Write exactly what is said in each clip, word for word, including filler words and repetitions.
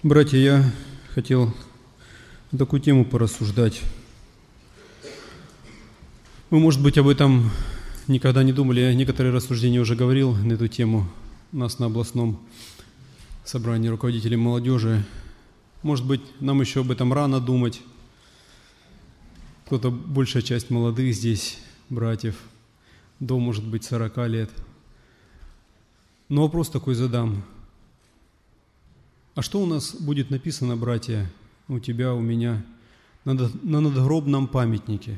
Братья, я хотел на такую тему порассуждать. Вы, может быть, об этом никогда не думали. Я некоторые рассуждения уже говорил на эту тему у нас на областном собрании руководителей молодежи. Может быть, нам еще об этом рано думать. Кто-то, большая часть молодых здесь, братьев, до, может быть, сорока лет. Но вопрос такой задам. А что у нас будет написано, братья, у тебя, у меня, на надгробном памятнике?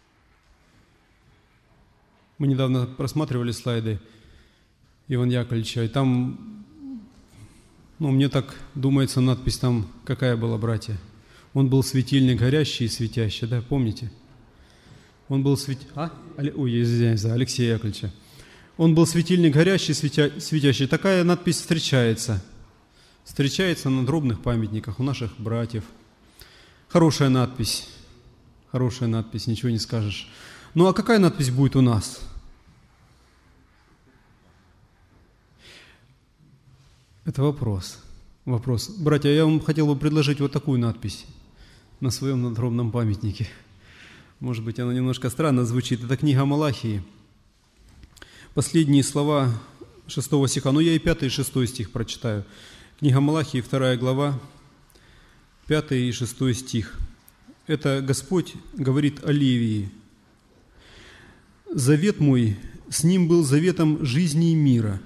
Мы недавно просматривали слайды Ивана Яковлевича, и там, ну, мне так думается, надпись там какая была, братья? Он был светильник горящий и светящий, да, помните? Он был свет... А? Ой, извиняюсь, за Алексея Яковлевича. Он был светильник горящий, светя... светящий. Такая надпись встречается. Встречается на надгробных памятниках у наших братьев. Хорошая надпись. Хорошая надпись, ничего не скажешь. Ну а какая надпись будет у нас? Это вопрос. Вопрос. Братья, я вам хотел бы предложить вот такую надпись на своем надгробном памятнике. Может быть, она немножко странно звучит. Это книга Малахии. Последние слова шестого стиха. Ну, я и пятый, и шестой стих прочитаю. Книга Малахии, вторая глава, пятый и шестой стих. Это Господь говорит о Левии. «Завет мой с ним был заветом жизни и мира,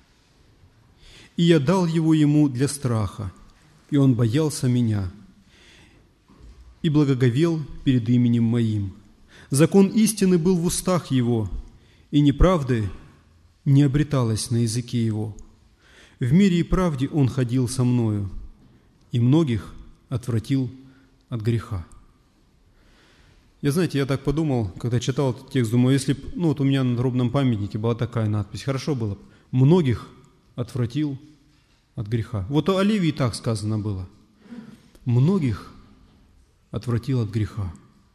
и я дал его ему для страха, и он боялся меня, и благоговел перед именем моим. Закон истины был в устах его, и неправды не обреталось на языке его. В мире и правде он ходил со мною, и многих отвратил от греха». Я, знаете, я так подумал, когда читал этот текст, думаю, если бы, ну вот у меня на надгробном памятнике была такая надпись, хорошо было бы, многих отвратил от греха. Вот о Левии так сказано было. Многих отвратил от греха.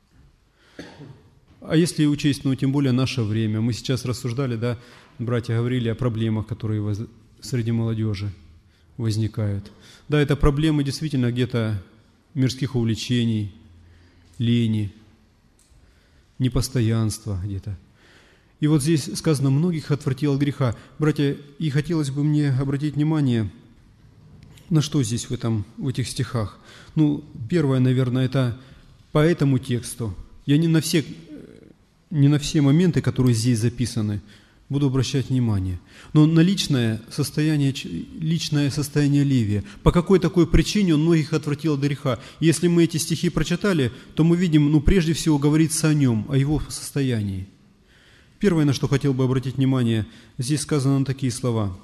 А если учесть, ну, тем более наше время, мы сейчас рассуждали, да, братья говорили о проблемах, которые воз... среди молодежи возникают. Да, это проблемы действительно где-то мирских увлечений, лени, непостоянства где-то. И вот здесь сказано, многих отвратил от греха. Братья, и хотелось бы мне обратить внимание, на что здесь в, этом, в этих стихах. Ну, первое, наверное, это по этому тексту. Я не на все, не на все моменты, которые здесь записаны, буду обращать внимание. Но на личное состояние, личное состояние Левия. По какой такой причине он многих отвратил от греха? Если мы эти стихи прочитали, то мы видим, ну, прежде всего, говорится о нем, о его состоянии. Первое, на что хотел бы обратить внимание, здесь сказано такие слова.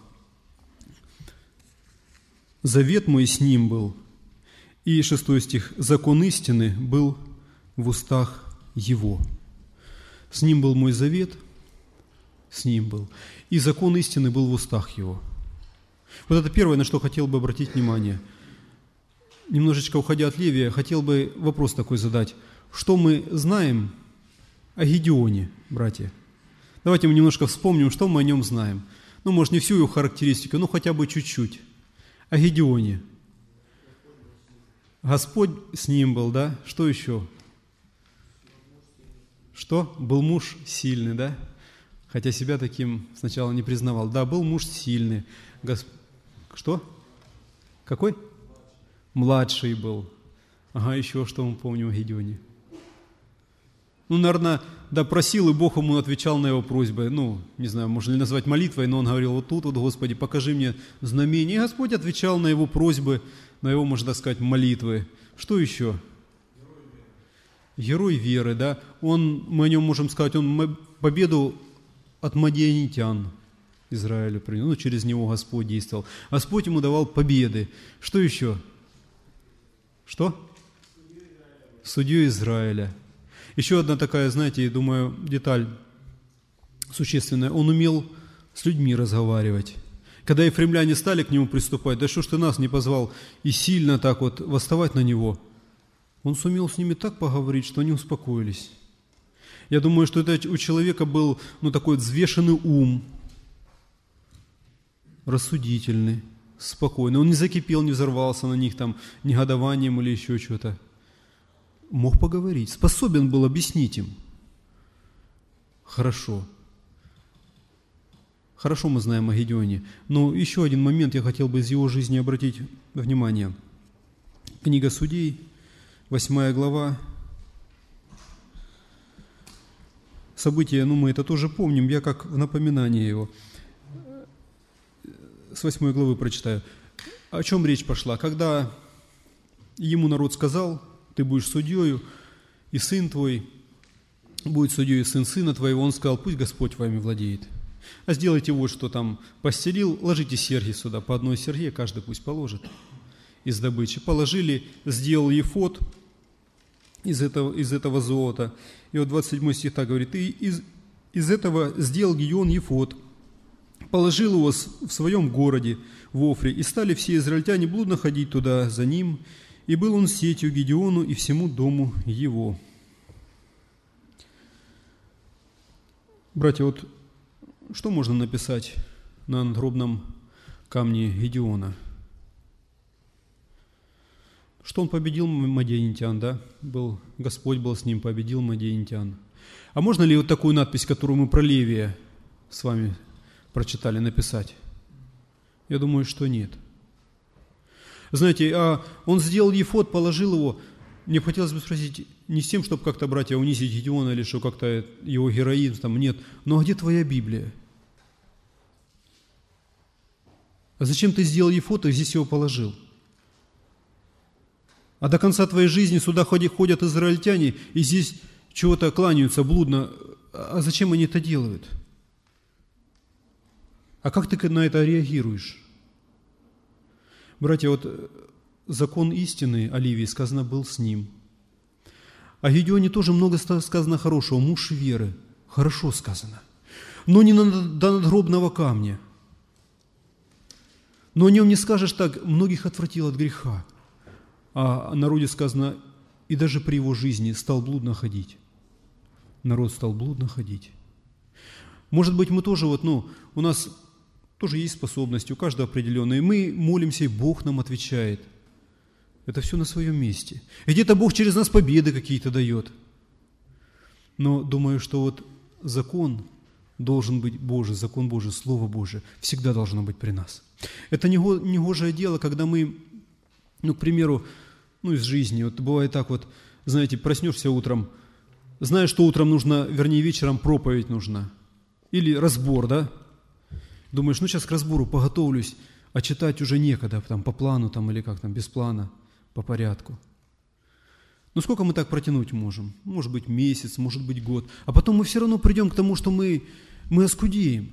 «Завет мой с ним был». И шестой стих. «Закон истины был в устах его». С ним был мой завет, с ним был. И закон истины был в устах его. Вот это первое, на что хотел бы обратить внимание. Немножечко уходя от Левия, хотел бы вопрос такой задать. Что мы знаем о Гедеоне, братья? Давайте мы немножко вспомним, что мы о нем знаем. Ну, может, не всю его характеристику, но хотя бы чуть-чуть. О Гедеоне. Господь с ним был, да? Что еще? Что? Был муж сильный, да? Хотя себя таким сначала не признавал. Да, был муж сильный. Госп... Что? Какой? Младший был. Ага, еще что мы помним о Гедеоне? Ну, наверное, да, просил, и Бог ему отвечал на его просьбы. Ну, не знаю, можно ли назвать молитвой, но он говорил, вот тут вот, Господи, покажи мне знамение. И Господь отвечал на его просьбы, на его, можно так сказать, молитвы. Что еще? Герой веры, да. Он, мы о нем можем сказать, он победу от мадианитян Израилю принял. Ну, через него Господь действовал. Господь ему давал победы. Что еще? Что? Судьей Израиля. Еще одна такая, знаете, я думаю, деталь существенная. Он умел с людьми разговаривать. Когда ефремляне стали к нему приступать, да что ж ты нас не позвал, и сильно так вот восставать на него, он сумел с ними так поговорить, что они успокоились. Я думаю, что это у человека был, ну, такой взвешенный ум, рассудительный, спокойно. Он не закипел, не взорвался на них там негодованием или еще что-то. Мог поговорить, способен был объяснить им. Хорошо. Хорошо мы знаем о Гедеоне. Но еще один момент я хотел бы из его жизни обратить внимание. Книга Судей, восьмая глава. События, ну мы это тоже помним, я как в напоминание его. С восьмой главы прочитаю. О чем речь пошла? Когда ему народ сказал: ты будешь судьею, и сын твой будет судьей, и сын сына твоего, он сказал: пусть Господь вами владеет. А сделайте вот что там постелил, ложите серьги сюда, по одной серьге каждый пусть положит из добычи. Положили, сделал ефод из этого, из этого золота. И вот двадцать седьмой стих так говорит: и из, из этого сделал Гедеон ефод, положил его в своем городе, в Офре, и стали все израильтяне блудно ходить туда за ним, и был он сетью Гедеону и всему дому его. Братья, вот что можно написать на надгробном камне Гедеона? Что он победил мадианитян, да? Был, Господь был с ним, победил мадианитян. А можно ли вот такую надпись, которую мы про Левия с вами прочитали, написать? Я думаю, что нет. Знаете, а он сделал ефод, положил его. Мне хотелось бы спросить, не с тем, чтобы как-то, братья, унизить Гедеона или что как-то его героизм, там, нет. Но а где твоя Библия? А зачем ты сделал ефод и здесь его положил? А до конца твоей жизни сюда ходят израильтяне и здесь чего-то кланяются блудно. А зачем они это делают? А как ты на это реагируешь? Братья, вот закон истины о Ливии сказано был с ним. О Гедеоне тоже много сказано хорошего. Муж веры. Хорошо сказано. Но не до надгробного камня. Но о нем не скажешь так: многих отвратил от греха. А о народе сказано: и даже при его жизни стал блудно ходить. Народ стал блудно ходить. Может быть, мы тоже, вот, ну, у нас тоже есть способности, у каждого определенные. Мы молимся, и Бог нам отвечает. Это все на своем месте. И где-то Бог через нас победы какие-то дает. Но думаю, что вот закон должен быть Божий, закон Божий, Слово Божие всегда должно быть при нас. Это негожее дело, когда мы, ну, к примеру, ну, из жизни, вот бывает так вот, знаете, проснешься утром, знаешь, что утром нужно, вернее, вечером проповедь нужна. Или разбор, да? Думаешь, ну, сейчас к разбору поготовлюсь, а читать уже некогда, там, по плану там, или как там, без плана, по порядку. Ну, сколько мы так протянуть можем? Может быть, месяц, может быть, год. А потом мы все равно придем к тому, что мы, мы оскудеем.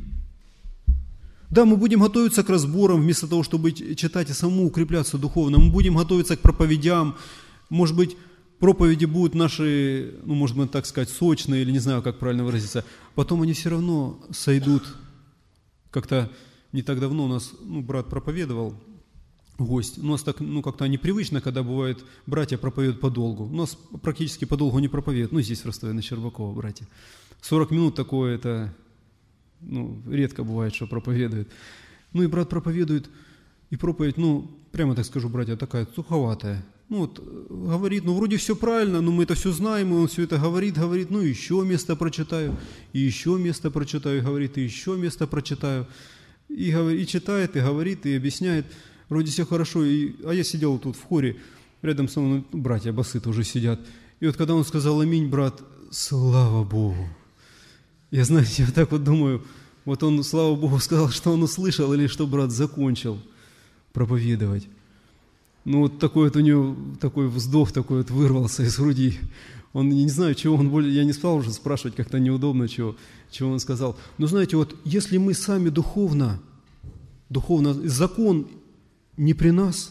Да, мы будем готовиться к разборам, вместо того, чтобы читать и самому укрепляться духовно. Мы будем готовиться к проповедям. Может быть, проповеди будут наши, ну, может быть, так сказать, сочные, или не знаю, как правильно выразиться. Потом они все равно сойдут. Как-то не так давно у нас, ну, брат проповедовал, гость. У нас так, ну, как-то непривычно, когда бывает, братья проповедуют подолгу. У нас практически подолгу не проповедуют. Ну, здесь в Ростове на Щербакова, братья. сорок минут такое, это, ну, редко бывает, что проповедует. Ну, и брат проповедует, и проповедь, ну, прямо так скажу, братья, такая суховатая. Ну, вот, говорит, ну, вроде все правильно, но мы это все знаем, и он все это говорит, говорит, ну, еще место прочитаю, и еще место прочитаю, и говорит, и еще место прочитаю. И, говорит, и читает, и говорит, и объясняет. Вроде все хорошо. И, а я сидел тут в хоре, рядом со мной, ну, братья басы тоже сидят. И вот когда он сказал аминь, брат, слава Богу. Я, знаете, я так вот думаю, вот он, слава Богу, сказал, что он услышал, или что брат закончил проповедовать. Ну, вот такой вот у него, такой вздох такой вот вырвался из груди. Он, не знаю, чего он более, я не стал уже спрашивать, как-то неудобно, чего, чего он сказал. Но знаете, вот если мы сами духовно, духовно, закон не при нас,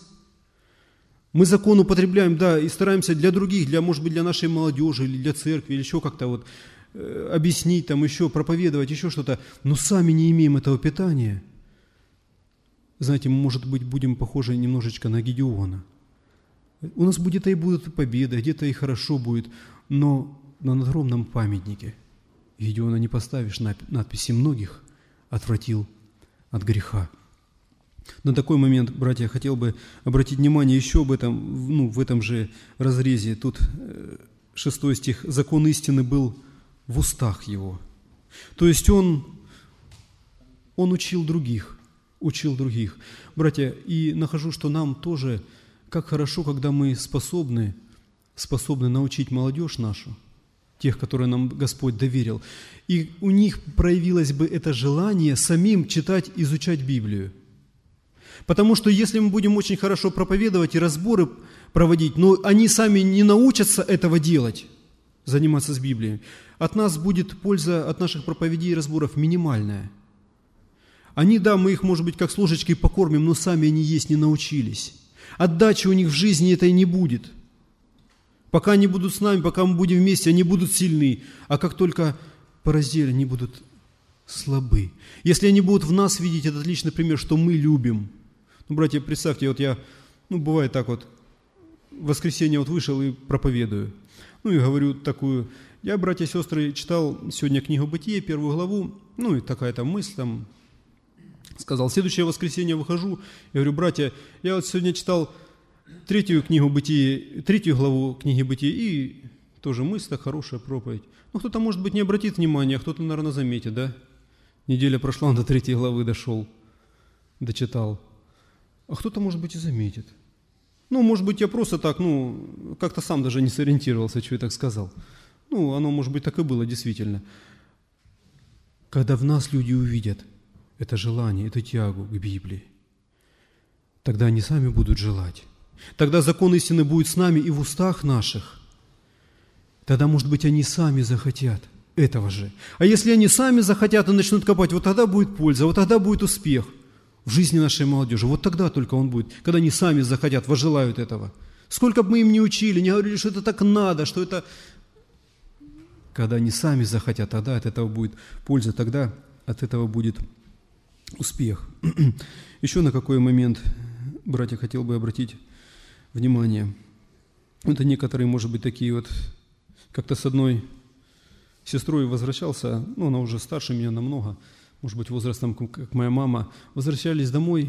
мы закон употребляем, да, и стараемся для других, для, может быть, для нашей молодежи, или для церкви, или еще как-то вот э, объяснить, там еще проповедовать, еще что-то, но сами не имеем этого питания. Знаете, мы, может быть, будем похожи немножечко на Гедеона. У нас где-то и будут победы, где-то и хорошо будет, но на надгробном памятнике Гедеона не поставишь надписи: многих отвратил от греха. На такой момент, братья, хотел бы обратить внимание еще об этом, ну, в этом же разрезе. Тут шестой стих. «Закон истины был в устах его». То есть он, он учил других, учил других. Братья, и нахожу, что нам тоже, как хорошо, когда мы способны, способны научить молодежь нашу, тех, которые нам Господь доверил, и у них проявилось бы это желание самим читать, изучать Библию. Потому что если мы будем очень хорошо проповедовать и разборы проводить, но они сами не научатся этого делать, заниматься с Библией, от нас будет польза от наших проповедей и разборов минимальная. Они, да, мы их, может быть, как с ложечкой покормим, но сами они есть не научились. Отдачи у них в жизни этой не будет. Пока они будут с нами, пока мы будем вместе, они будут сильны. А как только пораздели, они будут слабы. Если они будут в нас видеть, это отличный пример, что мы любим. Ну, братья, представьте, вот я, ну, бывает так вот, в воскресенье вот вышел и проповедую. Ну, и говорю такую, я, братья и сестры, читал сегодня книгу «Бытие», первую главу, ну, и такая там мысль там, сказал, следующее воскресенье выхожу, я говорю, братья, я вот сегодня читал третью книгу «Бытие», третью главу книги «Бытие», и тоже мысль, так хорошая проповедь. Ну, кто-то, может быть, не обратит внимания, а кто-то, наверное, заметит, да? Неделя прошла, он до третьей главы дошел, дочитал. А кто-то, может быть, и заметит. Ну, может быть, я просто так, ну, как-то сам даже не сориентировался, что я так сказал. Ну, оно, может быть, так и было, действительно. Когда в нас люди увидят это желание, эту тягу к Библии, тогда они сами будут желать. Тогда закон истины будет с нами и в устах наших. Тогда, может быть, они сами захотят этого же. А если они сами захотят и начнут копать, вот тогда будет польза, вот тогда будет успех в жизни нашей молодежи. Вот тогда только он будет, когда они сами захотят, возжелают этого. Сколько бы мы им не учили, не говорили, что это так надо, что это... Когда они сами захотят, тогда от этого будет польза, тогда от этого будет успех. Еще на какой момент, братья, хотел бы обратить внимание. Это некоторые, может быть, такие вот, как-то с одной сестрой возвращался, ну, она уже старше меня намного, может быть, возрастом, как моя мама, возвращались домой,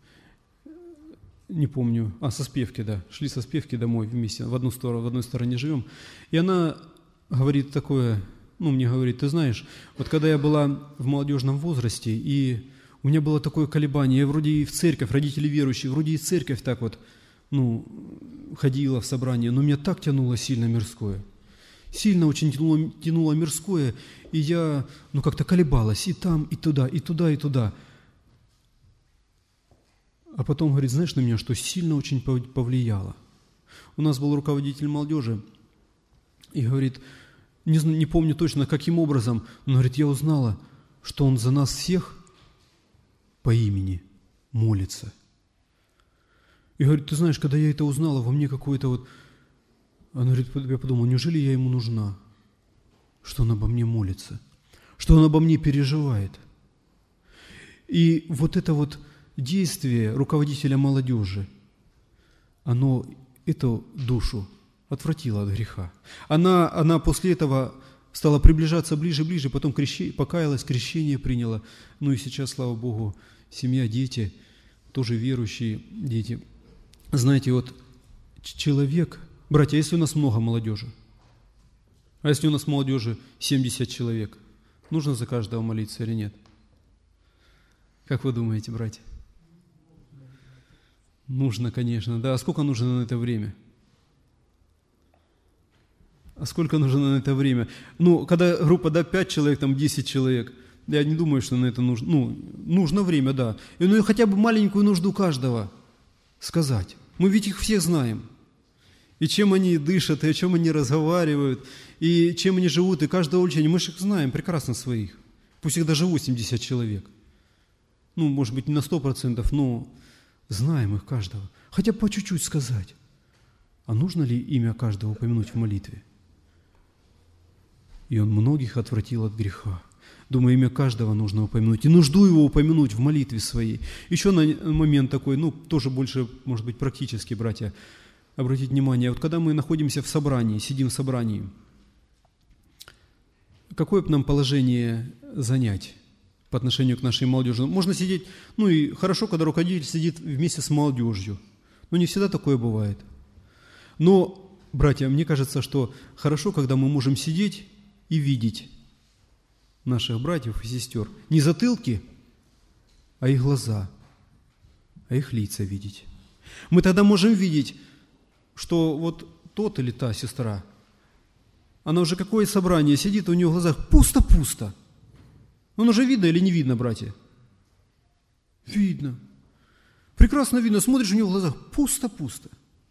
не помню, а, со Спевки, да, шли со Спевки домой вместе, в одну сторону, в одной стороне живем, и она говорит такое, ну, мне говорит, ты знаешь, вот когда я была в молодежном возрасте, и у меня было такое колебание, я вроде и в церковь, родители верующие, вроде и в церковь так вот, ну, ходила в собрание, но меня так тянуло сильно мирское. Сильно очень тянуло, тянуло мирское, и я, ну, как-то колебалась и там, и туда, и туда, и туда. А потом говорит, знаешь, на меня, что сильно очень повлияло. У нас был руководитель молодежи, и говорит, не, не помню точно, каким образом, но, говорит, я узнала, что он за нас всех по имени молится. И говорит, ты знаешь, когда я это узнала, во мне какое-то вот... Она говорит, я подумал, неужели я ему нужна? Что он обо мне молится? Что он обо мне переживает? И вот это вот действие руководителя молодежи, оно эту душу отвратило от греха. Она, она после этого стала приближаться ближе и ближе, потом крещение, покаялась, крещение приняла. Ну и сейчас, слава Богу, семья, дети, тоже верующие дети. Знаете, вот человек... Братья, если у нас много молодежи, а если у нас молодежи семьдесят человек, нужно за каждого молиться или нет? Как вы думаете, братья? Нужно, конечно, да. А сколько нужно на это время? А сколько нужно на это время? Ну, когда группа, да, пять человек, там десять человек, я не думаю, что на это нужно. Ну, нужно время, да. И, ну, хотя бы маленькую нужду каждого сказать. Мы ведь их всех знаем. И чем они дышат, и о чем они разговаривают, и чем они живут, и каждого уличения. Мы же их знаем прекрасно своих. Пусть их даже восемьдесят человек. Ну, может быть, не на сто процентов, но знаем их каждого. Хотя бы по чуть-чуть сказать. А нужно ли имя каждого упомянуть в молитве? И он многих отвратил от греха. Думаю, имя каждого нужно упомянуть. И нужду его упомянуть в молитве своей. Еще на момент такой, ну, тоже больше, может быть, практически, братья, обратить внимание, вот когда мы находимся в собрании, сидим в собрании, какое бы нам положение занять? по отношению к нашей молодежи. Можно сидеть, ну и хорошо, когда руководитель сидит вместе с молодежью, но не всегда такое бывает. Но, братья, мне кажется, что хорошо, когда мы можем сидеть и видеть наших братьев и сестер. Не затылки, а их глаза, а их лица видеть. Мы тогда можем видеть, что вот тот или та сестра, она уже какое собрание сидит, у нее в глазах пусто-пусто. Ну, уже видно или не видно, братья? Видно. Прекрасно видно. Смотришь, у нее в глазах пусто-пусто.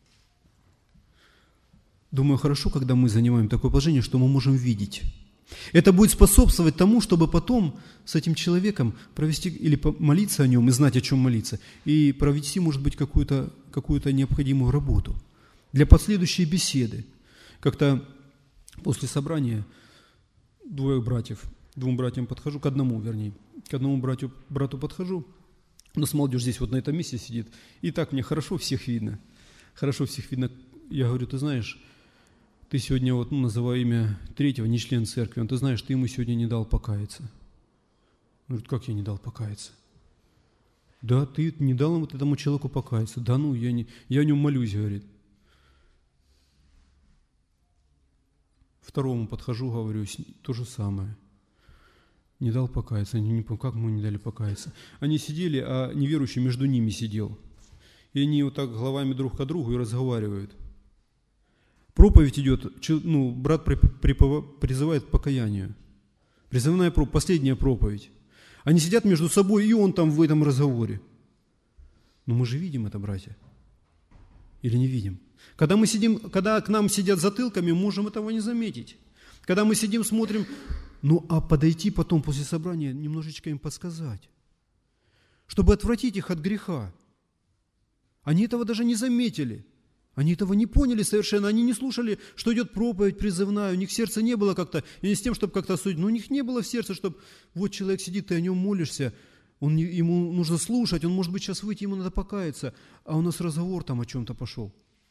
Думаю, хорошо, когда мы занимаем такое положение, что мы можем видеть. Это будет способствовать тому, чтобы потом с этим человеком провести или молиться о нем и знать, о чем молиться, и провести, может быть, какую-то, какую-то необходимую работу для последующей беседы. Как-то после собрания двое братьев, двум братьям подхожу, к одному, вернее, к одному братью, брату подхожу, у нас молодежь здесь вот на этом месте сидит, и так мне хорошо всех видно, хорошо всех видно. Я говорю, ты знаешь, ты сегодня, вот, ну, называю имя третьего, не член церкви, он, ты знаешь, ты ему сегодня не дал покаяться. Он говорит, как я не дал покаяться? Да, ты не дал вот этому человеку покаяться. Да ну, я, не, я о нем молюсь, говорит. Второму подхожу, говорю, то же самое. Не дал покаяться. Они не поняли, как мы не дали покаяться. Они сидели, а неверующий между ними сидел. И они вот так головами друг к другу и разговаривают. Проповедь идет, ну, брат призывает к покаянию. Призывная проповедь, последняя проповедь. Они сидят между собой, и он там в этом разговоре. Но мы же видим это, братья. Или не видим? Когда мы сидим, когда к нам сидят затылками, можем этого не заметить. Когда мы сидим, смотрим, ну, а подойти потом после собрания, немножечко им подсказать, чтобы отвратить их от греха. Они этого даже не заметили. Они этого не поняли совершенно, они не слушали, что идет проповедь призывная, у них сердце не было как-то, и не с тем, чтобы как-то судить, но у них не было в сердце, чтобы вот человек сидит, ты о нем молишься, он, ему нужно слушать, он может быть сейчас выйти, ему надо покаяться, а у нас разговор там о чем-то пошел.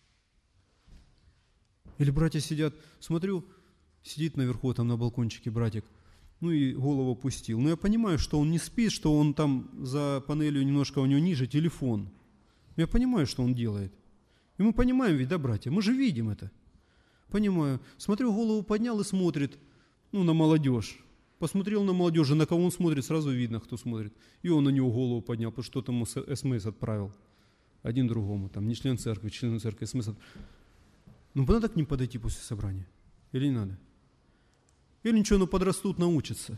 Или братья сидят, смотрю, сидит наверху там на балкончике братик, ну и голову опустил. Но я понимаю, что он не спит, что он там за панелью немножко у него ниже телефон. Я понимаю, что он делает. И мы понимаем ведь, да, братья, мы же видим это. Понимаю. Смотрю, голову поднял и смотрит, ну, на молодежь. Посмотрел на молодежь, на кого он смотрит, сразу видно, кто смотрит. И он на него голову поднял, потому что там ему смс отправил. Один другому, там, не член церкви, член церкви, смс отправил. Ну, надо к ним подойти после собрания? Или не надо? Или ничего, ну, подрастут, научатся.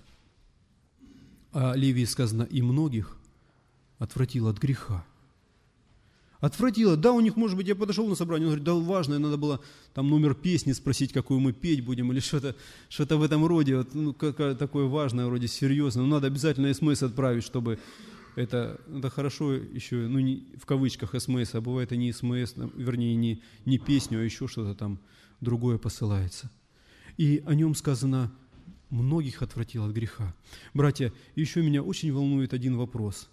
А Левии сказано, и многих отвратил от греха. Отвратило. Да, у них, может быть, я подошел на собрание, он говорит, да, важно, надо было там номер песни спросить, какую мы петь будем, или что-то, что-то в этом роде, вот, ну, какое такое важное, вроде серьезное. Но надо обязательно смс отправить, чтобы это, это хорошо еще, ну, не, в кавычках смс, а бывает и не смс, вернее, не, не песню, а еще что-то там другое посылается. И о нем сказано, многих отвратил от греха. Братья, еще меня очень волнует один вопрос.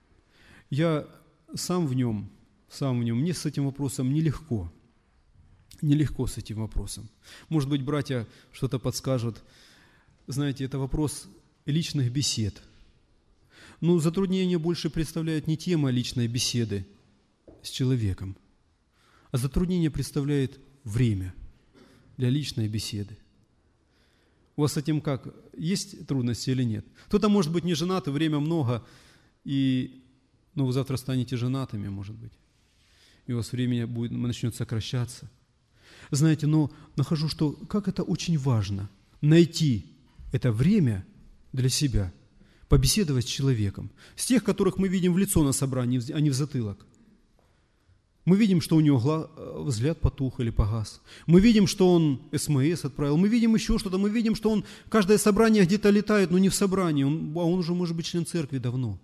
Я сам в нем... Сам в нем. Мне с этим вопросом нелегко. Нелегко с этим вопросом. Может быть, братья что-то подскажут. Знаете, это вопрос личных бесед. Но затруднение больше представляет не тема личной беседы с человеком, а затруднение представляет время для личной беседы. У вас с этим как? Есть трудности или нет? Кто-то, может быть, не женат, и время много, и, ну, вы завтра станете женатыми, может быть. И у вас время будет, начнет сокращаться. Знаете, но нахожу, что как это очень важно найти это время для себя, побеседовать с человеком, с тех, которых мы видим в лицо на собрании, а не в затылок. Мы видим, что у него взгляд потух или погас. Мы видим, что он смс отправил. Мы видим еще что-то. Мы видим, что он каждое собрание где-то летает, но не в собрании. Он, а он уже может быть член церкви давно.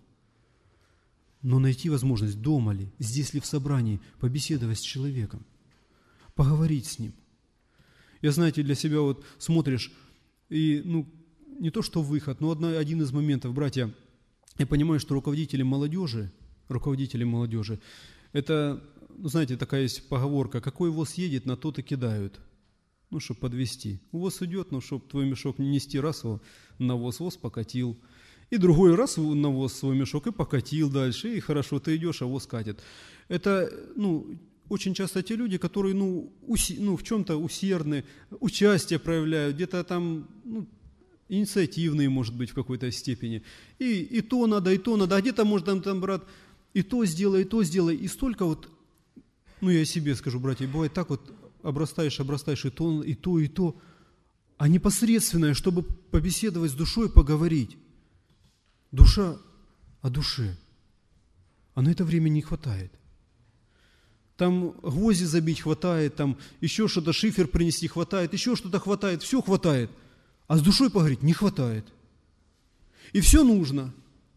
Но найти возможность дома ли, здесь ли в собрании, побеседовать с человеком, поговорить с ним. Я, знаете, для себя вот смотришь, и, ну, не то что выход, но одна, один из моментов, братья, я понимаю, что руководители молодежи, руководители молодежи, это, ну, знаете, такая есть поговорка, какой воз едет, на тот и кидают, ну, чтобы подвести. Воз идет, но чтобы твой мешок не нести, раз его на воз, воз покатил. И другой раз на воз свой мешок и покатил дальше, и хорошо, ты идешь, а воз катит. Это, ну, очень часто те люди, которые, ну, уси, ну в чем-то усердны, участие проявляют, где-то там, ну, инициативные, может быть, в какой-то степени. И, и то надо, и то надо, а где-то, может, там, там, брат, и то сделай, и то сделай. И столько вот, ну, я себе скажу, братья, бывает так вот, обрастаешь, обрастаешь, и то, и то, и то. А непосредственное, чтобы побеседовать с душой, поговорить. Душа о душе. А на это времени не хватает. Там гвозди забить хватает, там еще что-то, шифер принести хватает, еще что-то хватает, все хватает. А с душой поговорить не хватает. И все нужно.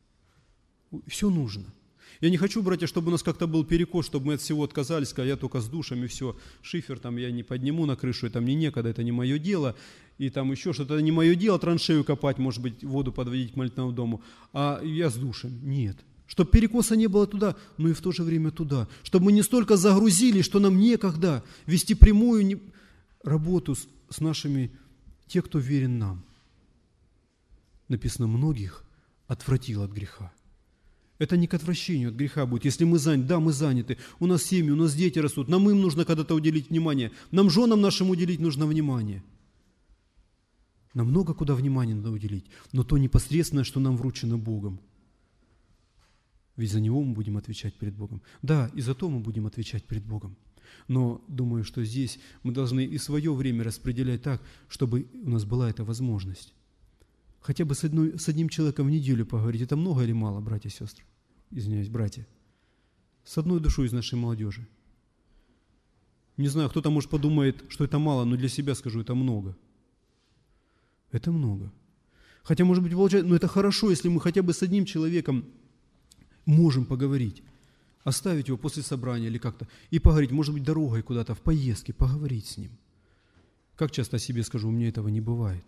Все нужно. Я не хочу, братья, чтобы у нас как-то был перекос, чтобы мы от всего отказались, сказали, я только с душами, все, шифер там я не подниму на крышу, это мне некогда, это не мое дело, и там еще что-то, это не мое дело, траншею копать, может быть, воду подводить к молитвенному дому, а я с душами. Нет. Чтобы перекоса не было туда, но и в то же время туда. Чтобы мы не столько загрузились, что нам некогда вести прямую не... работу с, с нашими, те, кто верен нам. Написано, многих отвратил от греха. Это не к отвращению от греха будет. Если мы заняты, да, мы заняты, у нас семьи, у нас дети растут, нам им нужно когда-то уделить внимание, нам женам нашим уделить нужно внимание. Нам много куда внимания надо уделить, но то непосредственное, что нам вручено Богом. Ведь за него мы будем отвечать перед Богом. Да, и за то мы будем отвечать перед Богом. Но думаю, что здесь мы должны и свое время распределять так, чтобы у нас была эта возможность. Хотя бы с, одной, с одним человеком в неделю поговорить. Это много или мало, братья и сестры? Извиняюсь, братья. С одной душой из нашей молодежи. Не знаю, кто-то, может, подумает, что это мало, но для себя скажу, это много. Это много. Хотя, может быть, получается, но это хорошо, если мы хотя бы с одним человеком можем поговорить. Оставить его после собрания или как-то. И поговорить, может быть, дорогой куда-то, в поездке, поговорить с ним. Как часто о себе скажу, у меня этого не бывает.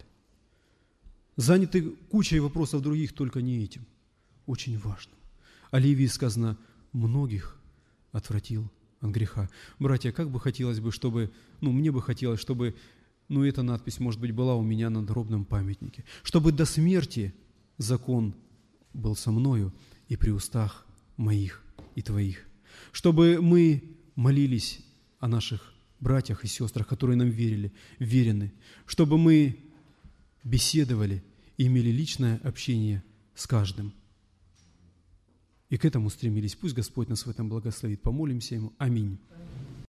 Заняты кучей вопросов других, только не этим. Очень важно. О Ливии сказано, многих отвратил от греха. Братья, как бы хотелось бы, чтобы, ну, мне бы хотелось, чтобы, ну, эта надпись, может быть, была у меня на надгробном памятнике. Чтобы до смерти закон был со мною и при устах моих и твоих. Чтобы мы молились о наших братьях и сестрах, которые нам верили, верены. Чтобы мы беседовали и имели личное общение с каждым. И к этому стремились. Пусть Господь нас в этом благословит. Помолимся Ему. Аминь.